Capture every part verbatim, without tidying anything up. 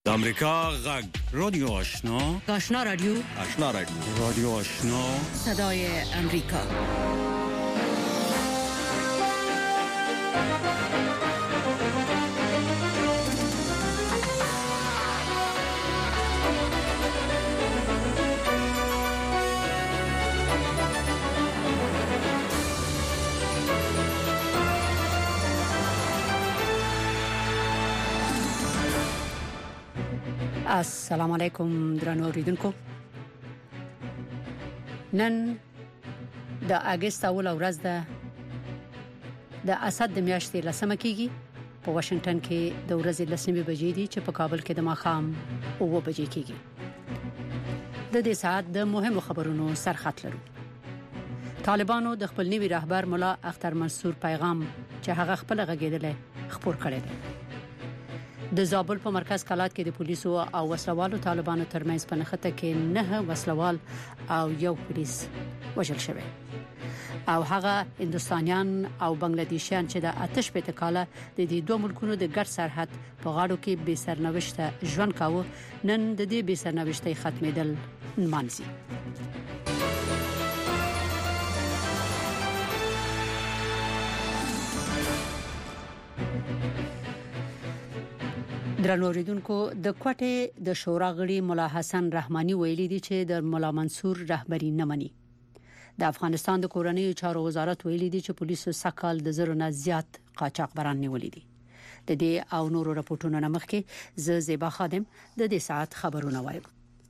د امریکا غږ رادیو آشنا آشنا رادیو آشنا رادیو رادیو آشنا صدای امریکا. السلام علیکم درنو اوریدونکو. نن د اگست اول ورځ ده د اسد د میاشتې لسمه کیږي. په واشنگټن کې د ورځې لسمه بجې دي چې په کابل کې د ماښام اوه بجې کیږي. د دې ساعت د مهمو خبرونو سرخط لرو. طالبانو د خپل نوي رهبر مولا اختر منصور پیغام چې هغه خپل غږیدل خبر کړی دی. د زابل په مرکز کلات کې د پولیسو او وسلوالو طالبانو ترمنځ په نښته کې نه وسلوال او یو پولیس وژل شوی او هغه هندستانیان او بنگلاديشیان چې د آتش په تکاله د دې دوه ملکونو د ګډ سرحد په غاړو کې بې سرنوشته ژوند کاوه، نن د دې بې سرنوشته ختمېدل نمانځي. درنو اوریدونکو، د کوټې د شورا غړي مولا حسن رحماني ویلي دي چې د مولا منصور رهبری نه مني. د افغانستان د کورنۍ چارو وزارت ویلي دي چې پولیسو سکهال د زرو نه زیات قاچاقبران نیولي دي. د دې او نورو راپورټونو مخکې ز زیبا خادم د دې ساعت خبرونه وایم.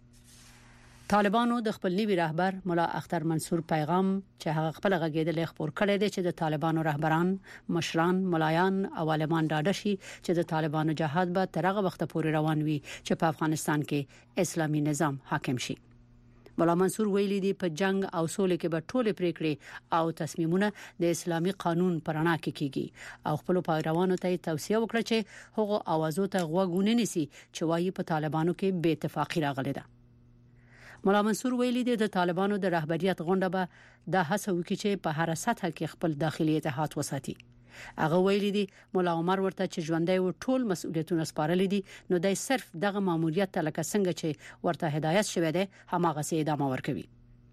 طالبانو د خپل نوي رهبر مولا اختر منصور پیغام چې هغه خپل غږیدل خبر کړی دی چې د طالبانو رهبران، مشران، ملایان او عالمان ډاډه شي چې د طالبانو جهاد به تر هغه وخت پورې روان وي چې په افغانستان کې اسلامي نظام حاکم شي. مولا منصور ویلي دی په جنگ او سولې کې به ټول پریکړې او تصمیمونه د اسلامي قانون پرانا کې کیږي او خپل پیروانو ته توصیه وکړه چې هغه اوازو ته غوږ ونه نیسي چې وايي په طالبانو کې بې اتفاقی راغلي ده. مولا منصور ویلي دی د طالبانو د رهبریت غونډه به د هڅه وکړي چې په هر سطح کې خپل داخلي اتحاد وساتي. هغه ویلي دی مولا عمر ورته چې ژوندۍ و ټول مسؤلیتونه سپارل دي، نو دای صرف دغه ماموریت ته لکه څنګه چې ورته هدایت شوی دی هماغه سي ادامه ورکوي.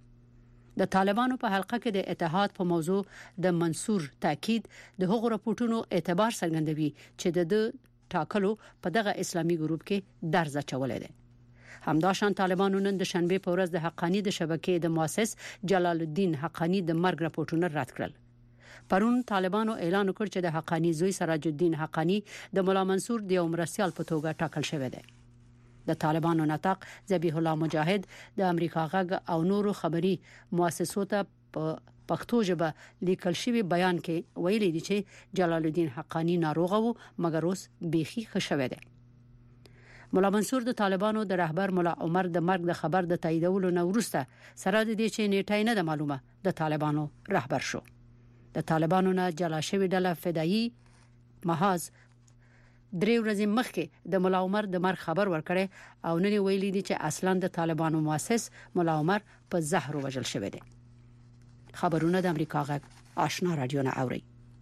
د طالبانو په حلقه کې د اتحاد په موضوع د منصور تاکید د هغو راپورټونو اعتبار څرګندوي چې د ټاکلو په دغه اسلامي ګروپ کې درز اچولې ده. همداشان طالبانو نن د شنبه په ورځ د حقانی د شبکې د مؤسس جلال الدین حقانی د مرګ راپورټونه رد کړل. پرون طالبانو اعلان وکړ چې د حقانی زوی سراج الدین حقانی د مولا منصور د عمرسیال په توګه ټاکل شوی دی. د طالبانو نطاق ذبیح الله مجاهد د امریکا غږ او نورو خبري مؤسسو ته په پښتو ژبه لیکل شوی بیان کې ویلي دي چې جلال الدین حقانی ناروغ وو مګر اوس بيخي ښه شوی دی. مولا منصور د طالبانو د رهبر مولا عمر د مرګ د خبر د تاییدولو نه وروسته سره د دې چې نیټه نه د معلومه د طالبانو رهبر شو. د طالبانو نه جلا شوی ډله فدایي محاذ درې ورځې مخکې د مولا عمر د مرګ خبر ورکړي او نن ویلي دي چې اصلا د طالبانو مؤسس مولا عمر په زهر وژل شوی دی. خبرونه د امریکا غږ آشنا رادیو نه اوري.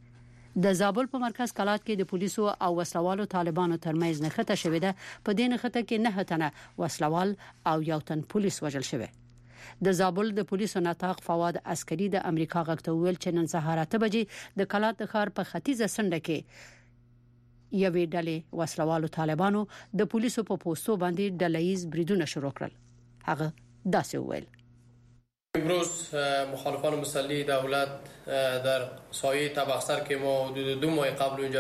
د زابل په مرکز کلات کې د پولیسو او وسلوالو طالبانو ترمنځ نښته شوې ده. په دې نښته کې نه تنه وسلوال او یو تن پولیس وژل شوی. د زابل د پولیسو نطاق فواد عسکري د امریکا غږ ته ویل چې نن سهار اته بجې د کلات ښار په ختیځه سنډه کې یوې ډلې وسلوالو طالبانو د پولیسو په پوسټو باندې ډلهیز بریدونه شروع کړل. هغه داسې ویل: امروز مخالفان مسلح دولت در سایه تبختر که ما حدود دو ماه قبل اونجا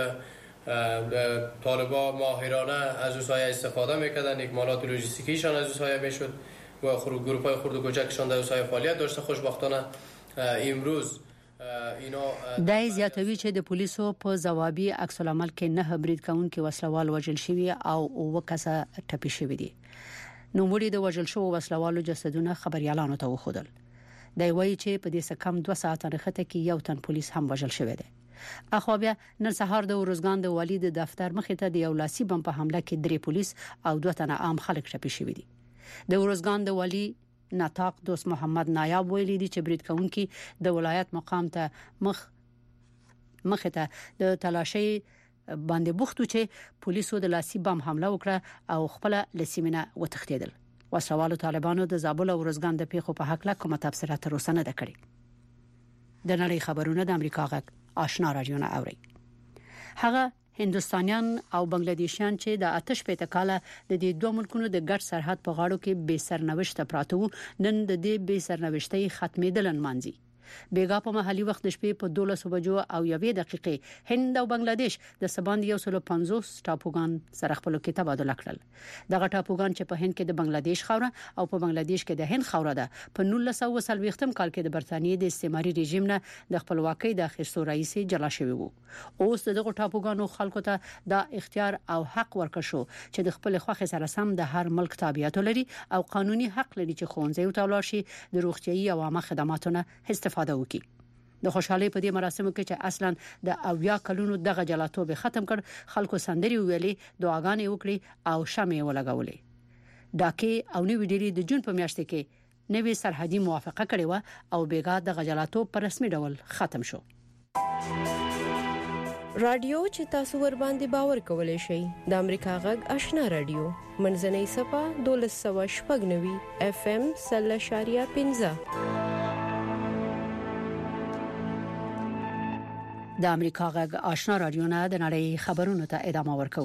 طالبا ماهرانه از اون سایه استفاده میکردن، اکمالات لوجستیکیشان از اون سایه میشد و گروه های خرد و کوچکشان در اون سایه فعالیت داشته. خوشبختانه امروز اینا دای زیاتوي چې د پولیسو په ځوابي عکس العمل کې نه برید کوونکي وسلوال وژل شوی او وکاسه ټپي شوی دي. نو وړي د وژل شو وسلوالو جسدونه خبريالانو ته وخدل. دی وایي چې په دې سکم دوه ساعته نخته کې یو تن پولیس هم وژل شوی دی. اخو بیا نن سهار د ورزګان د والي د دفتر مخې ته د یو لاسي بم په حمله کې درې پولیس او دوه تنه عام خلک ټپي شوی دي. د ورزګان د والي نطاق دوست محمد نایاب ویلي دي چې برید کوونکي د ولایت مقام ته مخ مخه ته د تلاشي باندې بوختو چې پولیسو د لاسي بم حمله وکړه او خپل لسیمنه وتښتیدل. وسوالو طالبانو د زابل او روزګان د پیښو په حق لا کومه تبصره تر اوسه نه ده کړې. د نړۍ خبرونه د امریکا غږ آشنا رادیو نه اوري. هغه هندوستانیان او بنگلاديشیان چې د آتش پېته کاله د دې دوه ملکونو د ګډ سرحد په غاړو کې بې سرنوشت پراته وو، نن د دې بې سرنوشتۍ ختمېدل نمانځي. بیګا په محلي وخت د شپې په دولس بجو او یوې دقیقې هند او بنگلاديش د سباند یو سل پنځوس ټاپوګان سره خپل کې تبادله کړل. دغه ټاپوګان چې په هند کې د بنگلاديش خاوره او په بنگلاديش کې د هند خاوره ده، په نولس سوه څلوېښتم کال کې د برتانیې د استعماري رژیم نه د خپلواکۍ د اخیستو رئیس جلا شوی وو. اوس دغه ټاپوګانو خلکو ته د اختیار او حق ورکړ شو چې د خپل خوښ سره سم د هر ملک تابعیت لري او قانوني حق لري چې ښوونځي او تولار شي د روغتيایي او عامه خدماتو نه استفاده وکړي. د خوشحالي په دې مراسمو کې چې اصلا د اویا کلونو دغه جلاتوب ختم کړ، خلکو سندري ویلې، دعاګانې وکړي او شمع ولګولې. ډاکې او نوې ډیری د جون په میاشت کې نوې سرحدي موافقه کړې و او بیګا د جلاتوب په رسمي ډول ختم شو. رادیو چې تاسو ور باندې باور کولای شئ د امریکا غږ آشنا رادیو منځنۍ صفه دولس سوه شپږ نوي اف ام سل شاریه پنځه. د امریکا غږ آشنا رادیو نه د نړۍ خبرونو ته ادامه ورکو.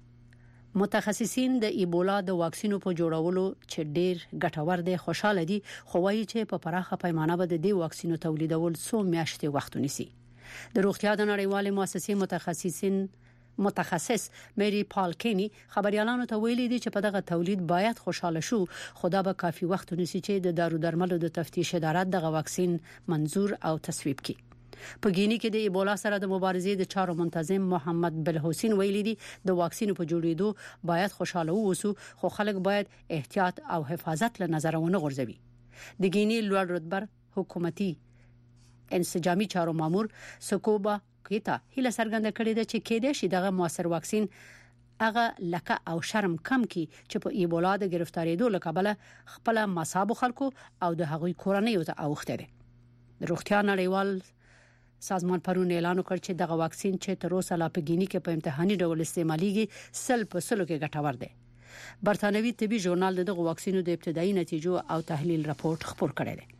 متخصصین د ایبولا د واکسینو په جوړولو چې ډیر ګټور دي خوشاله دي، خو وايي چې په پراخه پیمانه به د دې واکسینو تولیدول څو میاشتې وخت ونیسي. د روغتیا د نړیوالې مؤسسې متخصصین متخصص مری پالکینی خبريالانو ته ویلي دي چې په دغه تولید باید خوشاله شو، خدا به کافي وخت ونیسي چې د دارو درملو د تفتیش اداره دغه واکسین منظور او تصویب کړي. په ګینی کې د ایبولا سره د مبارزې د چارو منتظم محمد بالحسین ویلي دي د واکسین په جوړېدو باید خوشاله ووسو، خو خلک باید احتیاط او حفاظت له نظر ونه غورځوي. د ګینی لوړ رتبه حکومتي انسجامي چارو مامور سکوبا کیتا هله سرګند کړی د چې کېدې شي دغه موثر واکسین هغه لکه او شرم کم کی چې په ایبولا د گرفتاریدو لکبله خپل مصاب خلکو او د هغوی کورنۍ ته اوخته دي. د روغتیا نړیوال سازمان پرون اعلان وکړ چې دغه واکسین چې تر اوسه لا په ګینی کې په امتحاني ډول استعماليږي سل په سلو کې ګټور دی. برتانوي طبي ژورنال دغه واکسینو د ابتدایي نتیجو او تحلیل راپور خپور کړی دی.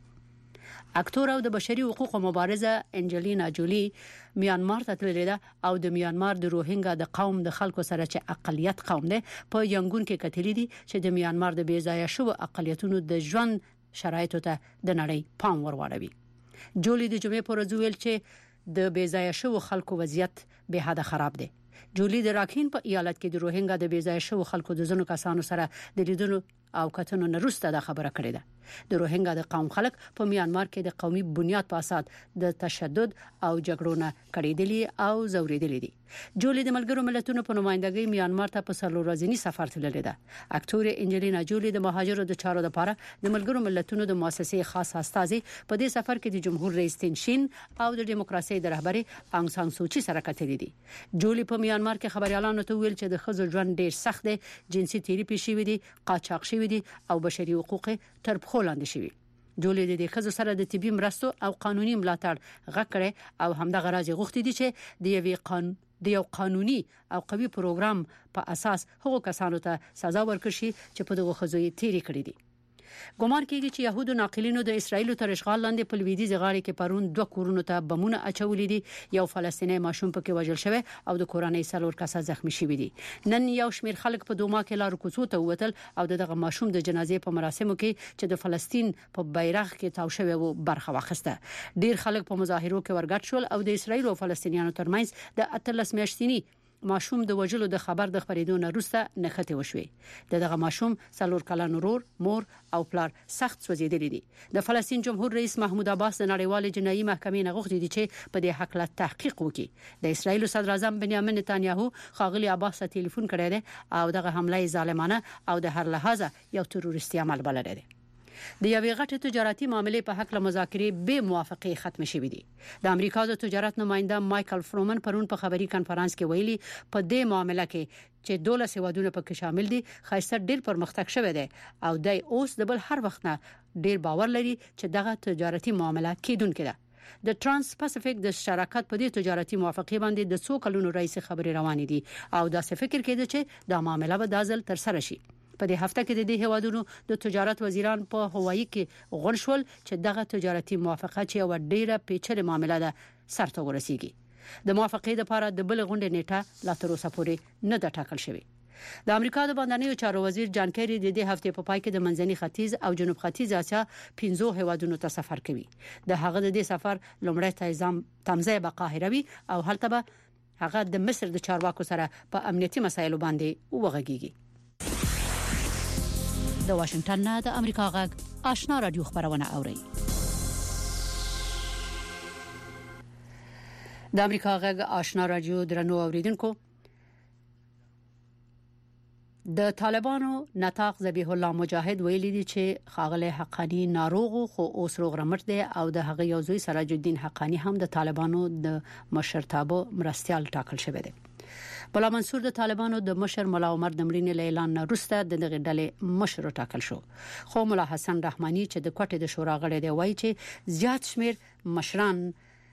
اکټور او د بشري حقوقو مبارزه انجلینا جولی میانمار ته تللې ده او د میانمار د روهینګا د قوم د خلکو سره چې اقلیت قوم دی په ینګون کې کتلې دي چې د میانمار د بیځایه شو اقلیتونو د ژوند شرایطو ته د نړۍ پام ورواړوي. جولی د جمعې پر ورځ ویل چې د بیځایه شو خلکو وضعیت به حد خراب دی. جولی د راکین په ایالت کې د روهینګا د بیځایه شو خلکو د زنو کسانو سره د لیدلو او کتنو نه وروسته دا خبره کړې ده. د روهینګا د قوم خلک په میانمار کې د قومي بنیاد په اساس د تشدد او جګړو نه کړېدلي او زوریدلي دي. جولی د ملګرو ملتونو په نمائندګۍ میانمار ته په څلور ورځنی سفر تللی ده. اکټور انجلینا جولی د مهاجرو د چارو لپاره د ملګرو ملتونو د مؤسسې خاص استازي په دې سفر کې د جمهور رئیس تین شین او د دیموکراسي د رهبری انګ سان سوچي سره کتلې دي. جولی په میانمار کې خبريالانو ته ویل چې د خزو ژوند ډیر سخت دی، جنسي تیری شوی دي، قاچاق شوی دي او بشري حقوق تر پخو لاندې شوی. جولی د دې خزو سره د طبي مرستو او قانوني ملاتړ غکړه او همدغه راځي غوښتي دي چې د یوې قانون د یو قانوني او قوي پروګرام په اساس هغو کسانو ته سزا ورکړي چې په دغه خزو یې تیری کړې دي. ګومان کیږي چې يهودو ناقلینو د اسرایل تر اشغال لاندې په لویدیځ غاړه کې پرون دوه کورونو ته بمونه اچولې دي. یو فلسطینی ماشوم پکې وژل شوی او د کورنۍ څلور کسه زخمی شوي دي. نن یو شمیر خلک په دوما کې لارو کوڅو ته ووتل او دغه ماشوم د جنازې په مراسمو کې چې د فلسطین په بیرغ کې تاو شوی وو برخه واخیسته. ډیر خلک په مظاهرو کې ورګډ شول او د اسرایل او فلسطینیانو ترمنځ د اتلس میاشتنی ماشوم د وجلو د خبر د خبرېدو نه وروسته نښته وشوي. دغه ماشوم څلور کلن ورور، مور او پلار سخت سوځېدلي دي. د فلسطین جمهور رئیس محمود عباس د نړیوال جنایي محکمې نه غوښتي دي چې په دې حق لا تحقیق وکړي. د اسرایل صدر اعظم بنیامین نتانیاهو خاغلی عباس ته ټلیفون کړی دی او دغه حمله ظالمانه او د هر لحاظه یو تروریستي عمل بللی دی. د یوې غټې تجارتي معاملې په حق له مذاکرې به موافقه ختم شوې دي. د امریکا د تجارت نماینده مایکل فرومن پرون په خبري کانفرنس کې ویلي په دې معاملې کې چې دولس هیوادونه پکې شامل دي خاصه ډېر پرمختګ شوی دی او د اوس د بل هر وخت نه ډېر باور لري چې دغه تجارتي معاملې کیدونکې ده. د ترانس پاسفیک د شراکت په دې تجارتي موافقه باندې د څو کلونو رئیس خبري روانې دي او دا څه فکر کېده چې دا معاملې به دازل تر سره شي. په دې هفته کې د دې هوادونو د تجارت وزیران په هوایي کې غون شول چې دغه تجارتي موافقه چې یو ډیره پیچلې معاملې ده سرته ورسیږي. د موافقې لپاره د بل غونډې نیټه لا تر اوسه پورې نه ده ټاکل شوې. د امریکا د بندرونو چارو وزیر جان کیری د دې هفته په پای کې د منځني ختیځ او جنوب ختیځ اسیا پنځو هیوادونو ته سفر کوي. د هغه د دې سفر لومړی تنظیم تمځای به قاهره وي او هلته به هغه د مصر د چارواکو سره په امنیتي مسایلو باندې وغږیږي. د واشنگټن نه د امریکا غږ آشنا رادیو خبرونه اوري. د امریکا غږ آشنا رادیو درنو اوریدونکو، د طالبانو نطاق ذبیح الله مجاهد ویلي دي چې خاغله حقانی ناروغ خو اوس روغ رمټ دی او د هغه یو زوی سراج الدین حقانی هم د طالبانو د مشرتابه مرستيال ټاکل شوی دی. مولا منصور د طالبانو د مشر مولا عمر د مړینې اعلان وروسته د دغه ډلې مشر ټاکل شو. خو مولا حسن رحمانی چې د کوټې د شورا غړی دی وایي چې زیات شمیر مشران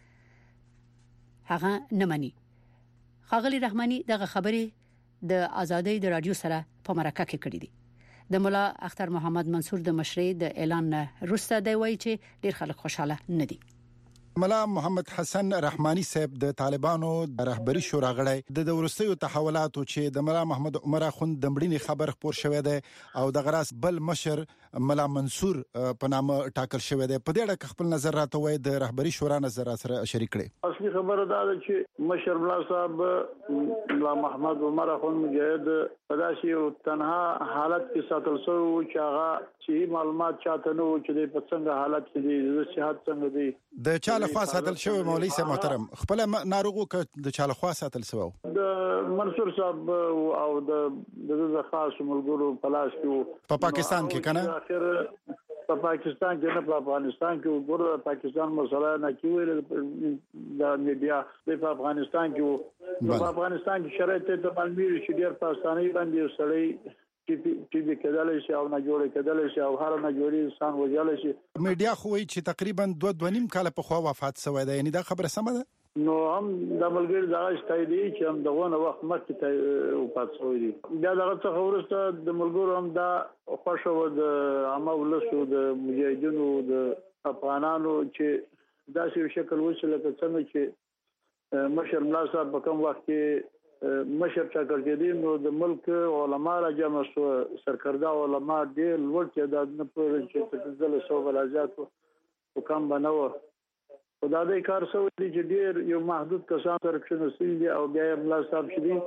هغه نه مني. خاغلی رحمانی دغه خبري د ازادۍ د رادیو سره په مرکه کې کړی دی. د مولا اختر محمد منصور د مشرۍ د اعلان وروسته دی وایي چې ډیر خلک خوشاله نه دي. مولا محمد حسن رحمانی صاحب د طالبانو د رهبری شورا غړی د دورستیو تحولاتو چې د مولا محمد عمر اخوند د مړینې خبر خبر شوې ده او د غراس بل مشر مولا منصور په نامه ټاکل شوې ده. په دې اړه خپل نظر راته وای د رهبری شورا نظر سره شریک کړي. اصلي خبره دا ده چې مشر مولا صاحب مولا محمد عمر اخوند مجاهد په داسې تنها حالت کې ساتل شو چې هغه چې معلومات چاته نو چې د پڅنګ حالت کې د صحت څنګه دی د چاله خوا ساتل شوی. مولوی صاحب محترم خپل ناروغو ک د چاله خوا ساتل شوی د منصور صاحب او د د خاص ملګرو پلاس کې په پاکستان کې کنه اخر په پاکستان کې نه په افغانستان کې وګوره پاکستان مسله نه کیول د میډیا په افغانستان کې په افغانستان کې شرایط ته باندې چې ډیر پاکستاني باندې سړی چې چې کېدل شي او نه جوړ کېدل شي او هر نه جوړي انسان وجل شي. میډیا خو وایي چې تقریبا دوه دوه نیم کال په خوا وفات شوی دی. یعنی دا خبره سمه ده؟ نو هم د ملګری دغه شتای دی چې هم دغه وخت مخکې ته وفات شوی دی. دا دغه څه ورسته د ملګرو هم دا خوشو د عامه ولسو د مجاهدینو د افغانانو چې داسې شکل وشل لکه څنګه چې مشر مولا صاحب په کوم وخت کې مشر ټاکل کېدی نو د ملک علما را جمع شو. سرکردا علما ډېر لوړ تعداد نه پوره چې تقریبا سو بلازات او کم بنو خدای دې کار سو چې ډېر یو محدود کسان تر کښنسي دي او بیا مولا صاحب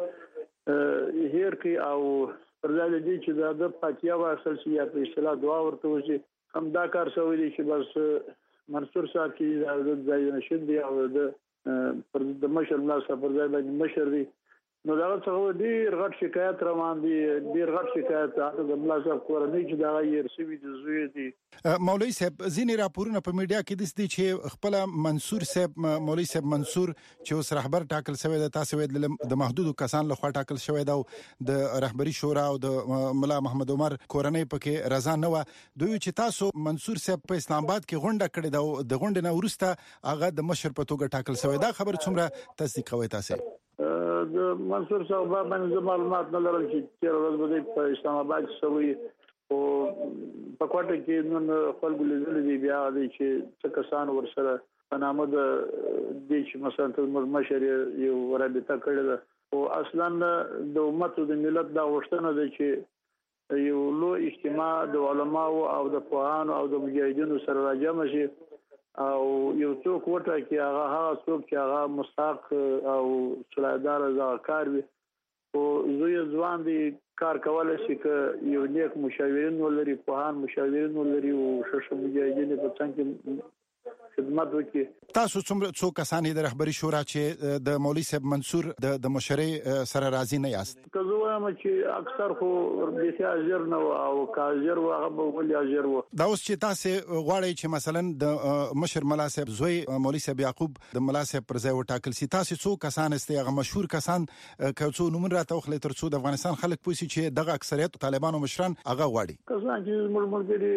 چې هیر کې او پرځای دي چې د پاتیا واسل شي په اصطلاح دعا ورته وشي. هم دا کار سو دي چې بس منصور صاحب کې د ځای نشد دی او د د مشر مولا صاحب پرځای باندې مشر دی. نو دا څه ډیر غټ شکایت روان دي ډیر غټ شکایت د مولا صاحب کورنۍ چې دا یې رسوي د زوی دي. مولوی صاحب ځینې راپورونه په میډیا کې د دې چې خپل منصور صاحب مولوی صاحب منصور چې اوس رهبر ټاکل شوی د تاسو د محدود کسان لخوا ټاکل شوی دا د رهبری شورا او د مولا محمد عمر کورنۍ پکې رضا نه و. دوی چې تاسو منصور صاحب په اسلام آباد کې غونډه کړې دا د غونډې نه ورسته هغه د مشر په توګه ټاکل شوی. دا خبر څومره تصدیق کوي تاسو؟ د منصور صاحب باندې معلومات نه لرم چې چیرې ورځ په اسلام آباد شوی او په کوټه کې نن خپل لیدل دي بیا د چې څه کسان ورسره په نامه د دې چې مثلا د مشر یو رابطه کړې ده او اصلا د امت د ملت دا وشتنه ده چې یو لوی اجتماع د علماو او د فقهانو او د مجاهدینو سره راجمع شي او یو څوک وټه کې هغه هغه څوک چې هغه مستحق او صلاحدار ځکار وي او زوی ځوان دي کار کولای شي چې یو نیک مشاورین ولري فقهان مشاورین ولري او شش مجاهدین په څنګه خدمت وکړي. تاسو څومره څو کسان د رهبری شورا چې د مولوی صاحب منصور د د مشرۍ سره راضي نه یاست؟ که زه وایم چې اکثر خو به اجر نه او کاجر هغه به ولې اجر و. دا اوس چې تاسو غواړئ چې مثلا د مشر مولا صاحب زوی مولوی صاحب یعقوب د مولا صاحب پر ځای وټاکل سي، تاسو څو کسان است هغه مشهور کسان که څو نومونه راته خلک تر څو د افغانستان خلک پوښي چې دغه اکثریت طالبانو مشران هغه غواړي؟ کسان چې موږ موږ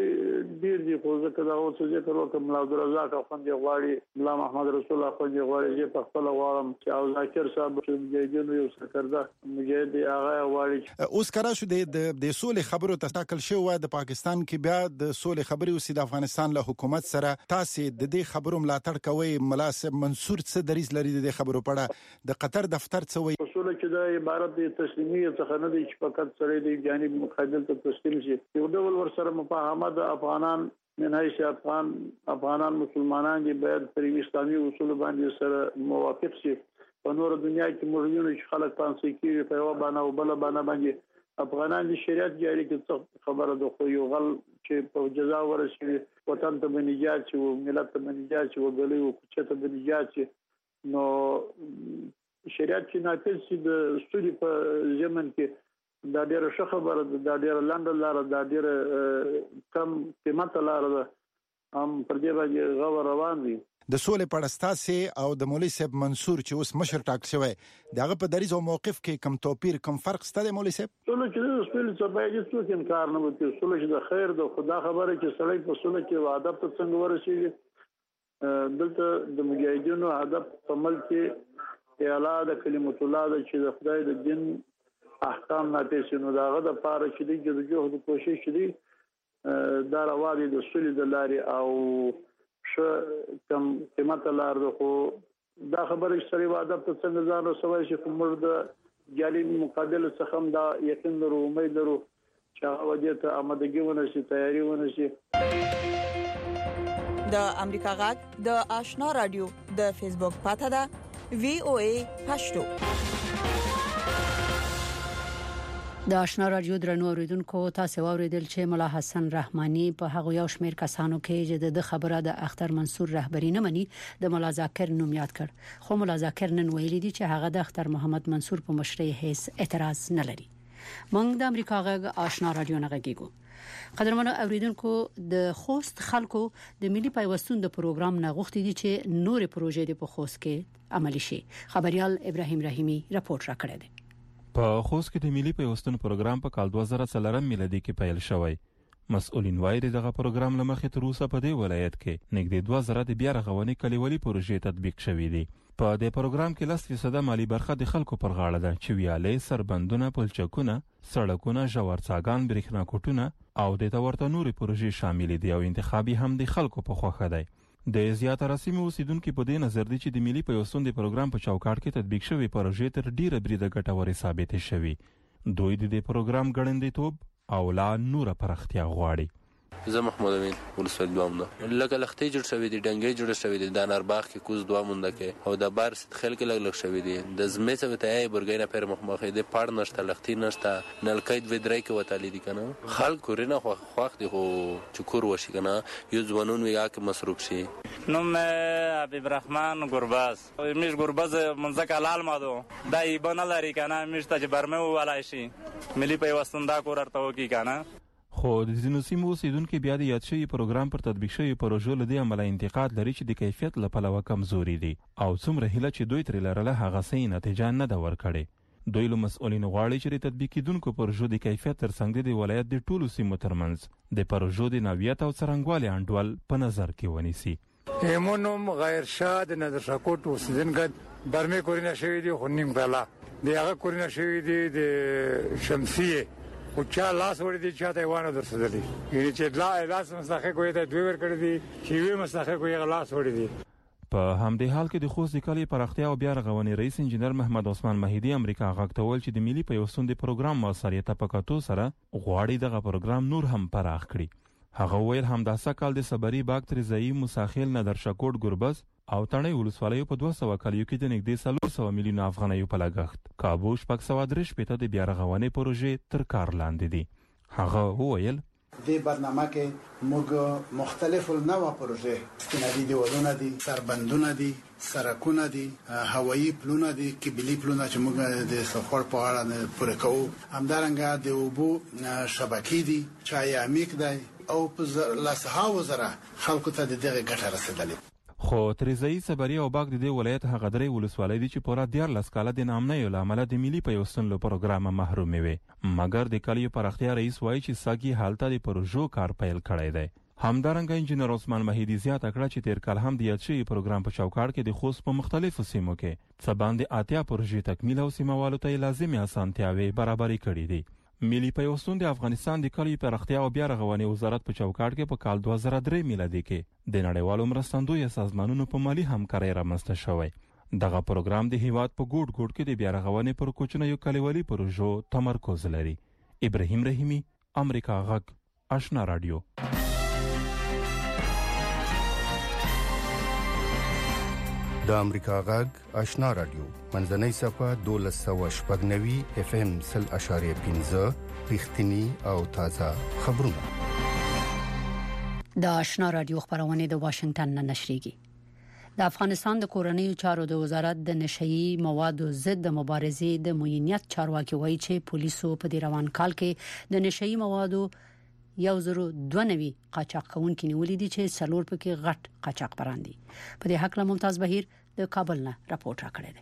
ډیر دي خو ځکه دا اوس ذکر وکم ملا عبدالرزاق خوندې غواړي ملا محمد رسول الله خوندې غواړي چې په خپل غواړم چې او ذاکر صاحب چې مجاهدینو یو سرکرده مجاهد هغه غواړي. اوس کرا شو د د سولې خبرو تشکل شو د پاکستان کې بیا د سولې خبري او د افغانستان له حکومت سره تاسو د دې خبرو ملاتړ کوي. ملاسب منصور څه دریز لري د خبرو پړه د قطر دفتر څه وایي؟ اصول چې د عبارت د تسلیمیت څخه نه دی چې فقط سره د جانب مقابل ته تسلیم شي. یو ډول ور سره مفاهمه د افغانان من حیث افغان افغانان مسلمانان دي باید پر اسلامي اصول باندې سره موافق شي. په نور دنیا کې موږ چې خلک پانسي کې په یو باندې او بل باندې باندې افغانان د شریعت جاری کې خبره د خو یو غل چې په جزا ورسي وطن ته بنجات چې ملت ته بنجات چې وګړي او چې ته بنجات چې نو شریعت چې نافذ شي د سولې په ضمن کې دا ډیره ښه خبره ده. دا ډیره لاندې لار ده، ډیره کم قیمت لار ده، هم پر دې باندې غو روان دي. د سولې پړستاسي او د مولوی صاحب منصور چې اوس مشر ټاک شوی دغه په دریز او موقف کې کم توپیر کم فرق ستاسو مولوی صاحب؟ سولې چې د سولې څخه باید څوک انکار نه وکړي. سولې چې د خیر د خدا خبره چې سړی په سولې کې وعده ته څنګه ورسیږي. دلته د مجاهدینو هدف په ملک کې اعلی د کلمت الله د چې د خدای د دین احکام نافذ نو داغه د پاره چې د جهد کوشش دي دا راوړي د سولې د لارې او ش کم قیمت لار ده. خو دا خبره چې سړي وعده په څنګه ځان رسوي چې کومر د جالي مقابل څخه دا یقین لرو امید لرو چې هغه ته آمادګي ونشي تیاری ونشي. د امریکا غږ د آشنا رادیو د فیسبوک پاته ده وی او ای پښتو. د آشنا رادیو درنو اوریدونکو تاسو اوریدل چې ملا حسن رحماني په هغه یو شمیر کسانو کې چې د خبره د اختر منصور رهبری نه مني د ملا ذاکر نوم یاد کړ. خو ملا ذاکر نن ویلي دي چې هغه د اختر محمد منصور په مشرۍ هیڅ اعتراض نه لري. موږ د امریکا غږ آشنا رادیو نه غږیږو. قدرمنو اوریدونکو د خوست خلکو د ملي پیوستون د پروګرام نه غوښتي دي چې نورې پروژې د په خوست کې عملي شي. خبريال ابراهيم رحیمي راپور راکړی دی. په خوست کې د ملي پیوستون پروګرام په کال دوه زره څلور میلادي کې پیل شوی. مسؤلین وایي دغه پروګرام لمخې تر اوسه په دې ولایت کې نږدې دوه زره د بیا رغونې کلیوالي پروژې تطبیق شوې دي. په دې پروګرام کې لس فیصد مالی برخه د خلکو پر غاړه ده چې ویالې، سربندونه، پلچکونه، سړکونه، ژورڅاګان، برېښنا کوټونه او د تورته نورې پروژې شامل دي او انتخابي هم د خلکو په خوښه دی. د زیاتره سیمو اوسیدونکو په دې نظر دي چې د ملي پیوستون د پروګرام په چوکاټ کې تطبیق شوی پروژې تر ډیره بریده ګټورې ثابتې شوي. دوی د دې پروګرام ګړندیتوب او لا نور پرختیا غواړي. زه محمود امین ولسوالۍ دوام ده لکه لختې جوړ شوی دی ډنګې جوړ شوی دی د انارباغ کې کوز دوه مونده کې او د بار ست خل کې لګ لګ شوی دی د زمې څه ته یې برګینه پر مخمخې دی پړ نشته لختې نشته نلکې د ودرې کې وتالی دي کنه خلک ورنه خو خوښ دي خو چکور وشي کنه یو ځوانون ویګه کې مصروف شي. نو مې حبیب الرحمن ګورباز مش ګورباز منځک لال مادو دای بنه لري کنه مشته چې برمه ولای شي ملي پیوستون دا کور ارته وکي کنه. خو د ځینو سیمو اوسیدونکو بیا د یاد شوی پروګرام پر تطبیق شوی پروژو له دې عمله انتقاد لري چې د کیفیت له پلوه کمزوري دي او څومره هیله چې دوی تر لرله هغه سي نتیجه نه دا ورکړي. دوی له مسؤلین غواړي چې د تطبیق کیدونکو پروژو د کیفیت تر څنګ د ولایت د ټولو سیمو ترمنځ د پروژو د نوعیت او څرنګوالي انډول په نظر کې ونیسي. ایمونم غیر شاد نظر شکوت اوسیدونکو برمه کورینه شوی دی خو نیم بلا دی هغه کورینه شوی دی د شمسیه او چا لاس وړي دي چا ته وانه درسدلی یعنی چې لا لاس مستحق وي ته دوی ور کړی دي چې وی مستحق وي لاس وړي دي. په همدې حال کې د خوست کلی پراختیا او بیا رغونې رئیس انجنیر محمد عثمان مهدی امریکا غاکتول چې د ملي پیوستون د پروګرام موثریت په کتو سره غواړي دغه پروګرام نور هم پراخ کړي. هغه ویل همداسه کال د صبري باغ ترزایی مساخیل ندرشکوټ ګربز او تڼۍ ولسوالیو په دوه سوه کالیو کې د نږدې څلور سوه میلیونه افغانیو په لګښت کابو شپږ سوه درې شپېته د بیا رغونې پروژې تر کار لاندې دي. هغه وویل دې برنامه کې موږ مختلف النوع پروژې ستنادي دي ودونه دي سربندونه دي سرکونه دي هوایی پلونه دي کیبلی پلونه چې موږ د سفر په اړه پوره کوو همدارنګه د اوبو شبکې دي چای عمیق دی او په لاسهاو زره خلکو ته دغه ګټه رسیدلې. خو ترزایی صبري او باغ د دې ولایت هغه درې ولسوالۍ دي چې پورا دیارلس کاله د نامنۍ له امله د ملي پیوستون له پروګرامه محرومې وي. مګر د کلیو پراختیا رئیس وایي چې ساګي حالت د پروژو کار پیل کړی دی همدارنګه انجنیر عثمان مهیدی زیاته کړه چې تیر کال هم د یاد شوي پروګرام په چوکاټ کې د خوست په مختلفو سیمو کې څه باندې اتیا پروژې تکمیل او سیموالو ته لازمي اسانتیاوې برابرې کړې دي. ملي پیوستون د افغانستان د کلیو پراختیا او بیا رغونې وزارت په چوکاټ کې په کال دوه زره درې میلادي کې د نړیوالو مرستندویه سازمانونو په مالي همکارۍ رامنځته شوی. دغه پروګرام د هیواد په ګوټ ګوټ کې د بیا رغونې پر کوچنیو کلیوالي پروژو تمرکز لري. ابراهیم رحیمی، امریکا غږ، آشنا رادیو. د امریکا غږ آشنا رادیو منځنۍ صفه دولس سوه شپږ نوي اف ام سل اشاریه پنځه رښتینی او تازه خبرونه. د آشنا رادیو خبرونه د واشنگټن نه نشریږي. د افغانستان د کورنیو چارو د وزارت د نشئی موادو ضد مبارزې د موینیت چارواکي وایي چې پولیسو په دې روان کال کې د نشئی موادو یو زرو دوه نوي قاچاق کوونکي نیولې دي چې څلور پکې غټ قاچاق براندي. په دې حق له ممتاز بهیر د کابل نه راپورټ راکړی دی.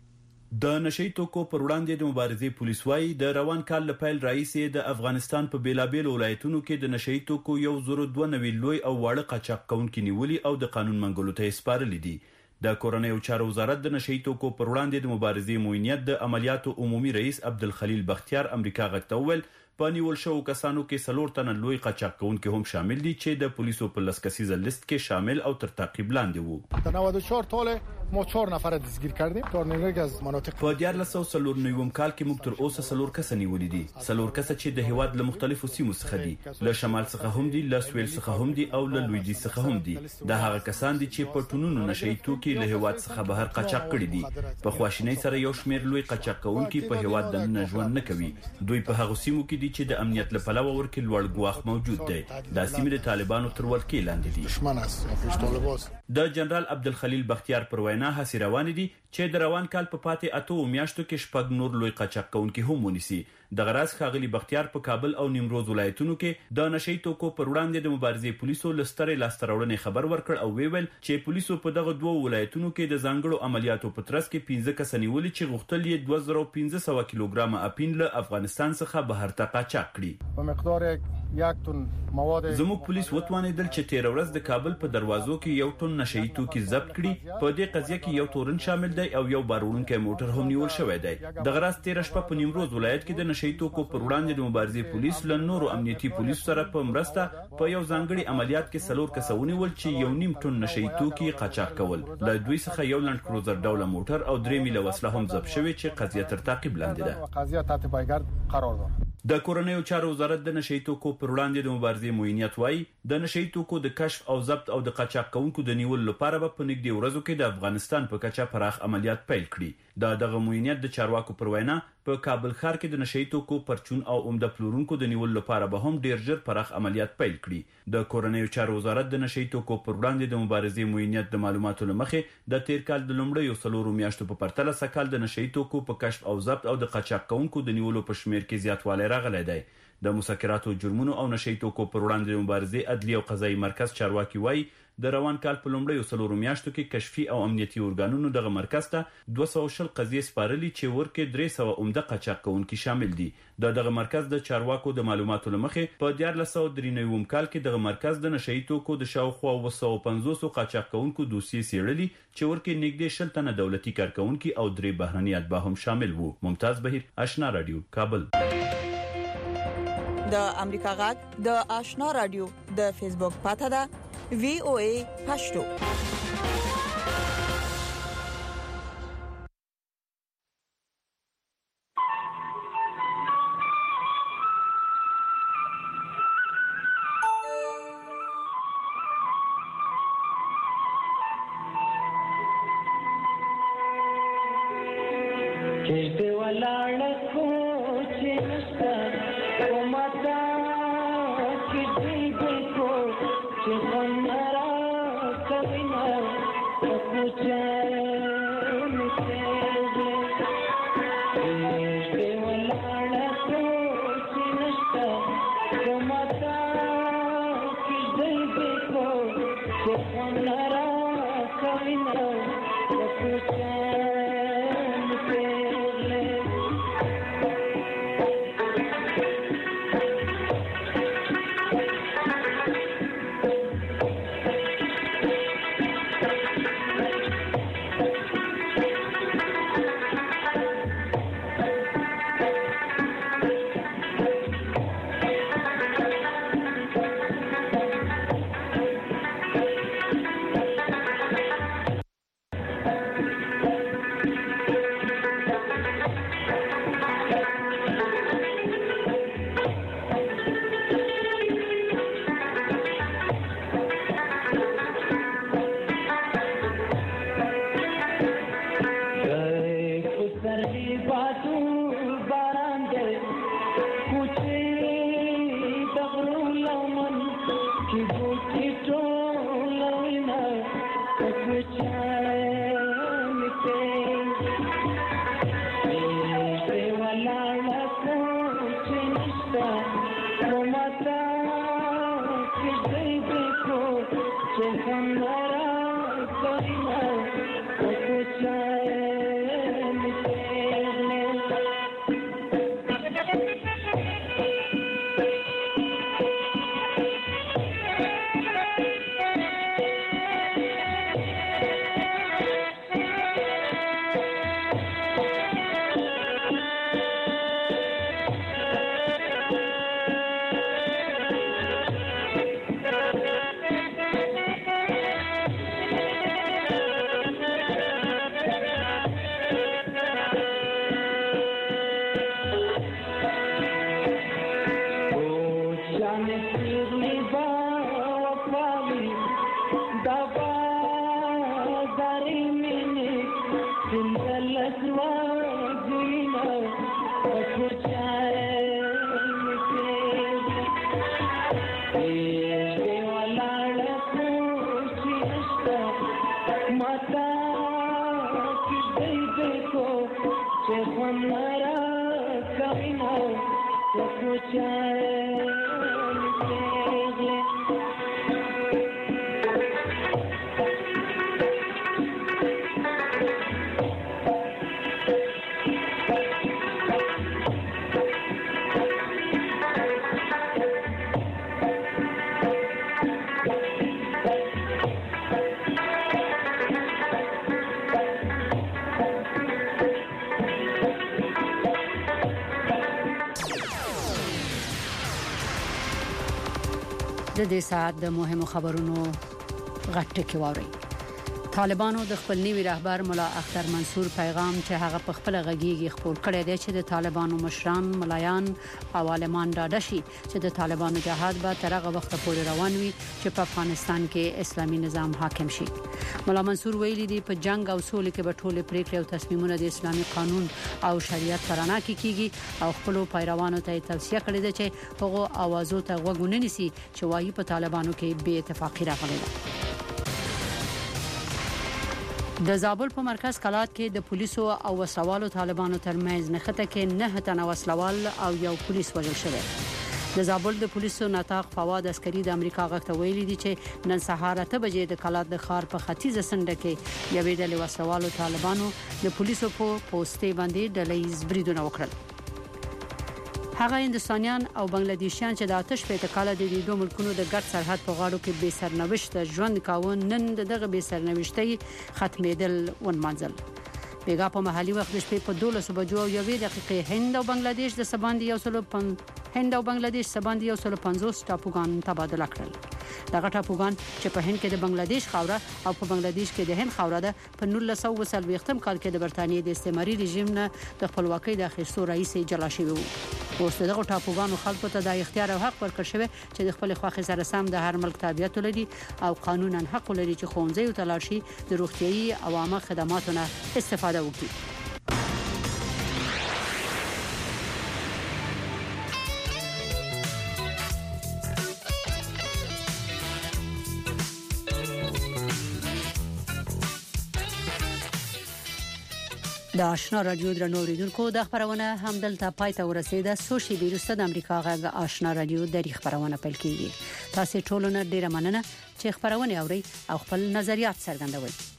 د نشئی توکو پر وړاندې د مبارزې پولیس وايي د روان کال له پیل راځي د افغانستان په بیلابیل ولایتونو کې د نشئی توکو یو زرو دوه نوي لوی او واړه قاچاق کوونکي نیولي او د قانون منګولو ته سپارلي دي. د کورنیو چارو وزارت د نشئی توکو پر وړاندې د مبارزې موینیت د عملیاتو عمومي رئیس عبدالخلیل بختیار امریکا غږ ته وویل په نیول شو کسانو کې څلور تنه لوی قاچاق کوونکي هم شامل دي چې د پولیسو په لسکسیزه لیست کې شامل او تر تعقیب لاندې وو. در نود و چهار تاله ما چهار نفر دستگیر کردیم در نیرنگ از مناطق. په دیارلس سوه څلور نویم کال کې موږ تر اوسه څلور کس نیولې دي. څلور کس چې د هیواد له مختلفو سیمو څخه دي، له شمال څخه هم دي، له سویل څخه هم دي او له لویدیځ څخه هم دي. دا هغه کسان دي چې په ټونونو نشئی توکي له هیواد څخه بهر قاچاق کړي دي. په خواشینۍ سره یو شمېر لوی قاچاق کوونکي په هیواد دننه ژوند نه کوي. دوی په هغه سیمو کې دي چې د امنیت پلوه ورکې لوړ ګواښ موجود دی. دا سیمې د طالبانو تر ولکې لاندې دي. دشمن است. د جنرال عبدالخلیل بختیار پر وینا هڅې روانې دي چې د روان کال په پاتې اته میاشتو کې شپږ نور لوی قاچاق کوونکي هم ونیسي. د غراس ښاغلي بختیار په کابل او نیمروز ولایتونو کې د نشئی توکو پر وړاندې د مبارزې پولیسو لسترې لاستراوړنې خبر ورکړ او ویل چې پولیسو په دغه دوه ولایتونو کې د ځانګړو عملیاتو په ترڅ کې پنځه کس نیولي چې غوښتل یې دوه زره پنځه سوه کیلوګرام اپین له افغانستان څخه بهر ته قاچاق کړي. په مقدار یک تن مواد زموږ پولیس وتوانیدل چې تیر ورځ د کابل په دروازو کې یو ټن نشئی توکي ضبط کړي. په دې قضیه کې یو تورن شامل دی او یو باروړونکی موټر هم نیول شوی دی. د غراس تیر شپه په نیمروز ولایت کې د نشئی توکو پر وړاندې د مبارزې پولیس له نورو امنیتي پولیسو سره په مرسته په یو ځانګړي عملیات کې څلور کس ونیول چې یو نیم ټن نشئی توکي قاچاق کول. له دوی څخه یو لند کروزر ډوله موټر او درې میله وسله هم ضبط شوې چې قضیه تر تعقیب لاندې ده. قضیه تحت پایګرد قرار ده. د کورنیو چارو وزارت د نشئی توکو پر وړاندې د مبارزې موینیت وايي د نشئی توکو د کشف او ضبط او د قاچاق کوونکو د نیولو لپاره به په نږدې ورځو کې د افغانستان په کچه پراخ عملیات پیل کړي. دا دغه موینیت د چارواکو پر وینا په کابل ښار کې د نشئی توکو پرچون او عمده پلورونکو د نیولو لپاره به هم ډیر ژر پراخ عملیات پیل کړي. د کورنیو چارو وزارت د نشئی توکو پر وړاندې د مبارزې موینیت د معلوماتو لمخې د تیر کال د لومړیو څلورو میاشتو په پرتله سکهال د نشئی توکو په کشف او ضبط او د قاچاق کوونکو د نیولو په شمیر کې زیاتوالی راغلی دی. د مسکراتو جرمونو او نشئی توکو پر وړاندې د مبارزې عدلي او قضایي مرکز چارواکي وایي د روان کال په لومړیو څلورو میاشتو کې کشفي او امنیتي ارګانونو دغه مرکز ته دوه سوه شل قضیې سپارلي چې ورکې درې سوه عمده قاچاق کوونکي شامل دي. د دغه مرکز د چارواکو د معلوماتو لمخې په دیارلس سوه درې نویم کال کې دغه مرکز د نشئی توکو د شاوخوا اوه سوه پنځوس قاچاق کوونکو دوسیې څېړلي چې ورکې نږدې شل تنه دولتي کارکوونکي او درې بهرني اتباع هم شامل وو. ممتاز بهیر، آشنا رادیو، کابل. د امریکا غږ د آشنا رادیو د فیسبوک پاته ده وی او ای پښتو. د دې ساعت د مهمو خبرونو غټه کې ووري. طالبانو د خپل نوي رهبر مولا اختر منصور پیغام چې هغه په خپل غږیږي خپور کړی دی چې د طالبانو مشران، ملایان او عالمان ډاډه شي چې د طالبانو جهاد به تر هغه وخت پورې روان وي چې په افغانستان کې اسلامي نظام حاکم شي. مولا منصور ویلي دی په جنگ او سولې کې به ټول پریکړې او تصمیمونه د اسلامي قانون او شریعت پرانا کې کیږي او خپل پیروانو ته توصیه کړې ده چې هغه اوازو ته غوږ ونه نیسي چې وايي په طالبانو کې بې اتفاقی راغلي ده. د زابل په مرکز کلات کې د پولیسو او وسوالو طالبانو ترمنځ نښته کې نه تنه وسلوال او یو پولیس وژل شوی. د زابل د پولیسو نطاق فواد عسکري د امریکا غږ ته ویلي دي چې نن سهار اته بجې د کلات د ښار په ختیځه سنډه کې یوې ډلې وسوالو طالبانو د پولیسو په پوسټې باندې ډلهیز بریدونه وکړل. هغه هندستانیان او بنگلاديشیان چې د آتش په تکاله د دې دوه ملکونو د ګډ سرحد په غاړو کې بې سرنوشت ژوند کاوه نن دغه بې سرنوشتۍ ختمېدل ونمانځل. بیګا په محلي وخت د شپې په دولس بجو او یوې دقیقې هند او بنگلاديش د سباندي یو سلو پن هند او بنگلاديش سباندي یو سلو پنځوس ټاپوګان تبادله کړل. دغه ټاپوګان چې په هند کې د بنگلاديش خاوره او په بنگلاديش کې د هند خاوره ده په نولس سوه څلوېښتم کال کې د برتانیې د استعماري رژیم نه د خپلواکۍ د اخیستو رئیس جلا شوی وو. اوس دغه ټاپوګانو خلکو ته د اختیار او حق ورکړل شوی چې د خپل خوښي سره سم د هر ملک تابعیت ولري او قانونا حق لري چې ښوونځي او تلاشي د روغتيایي او عامه خدماتو نه استفاده وکړي. د آشنا رادیو درنو اوریدونکو د خبرونه هم دلته پای ته ورسیده. سوشي بیرسته د امریکا غږ آشنا رادیو د خبرونه پیل کیږي. تاسو ټول نه ډیره مننه چې خبرونه اوري او خپل نظریات څرګندوي.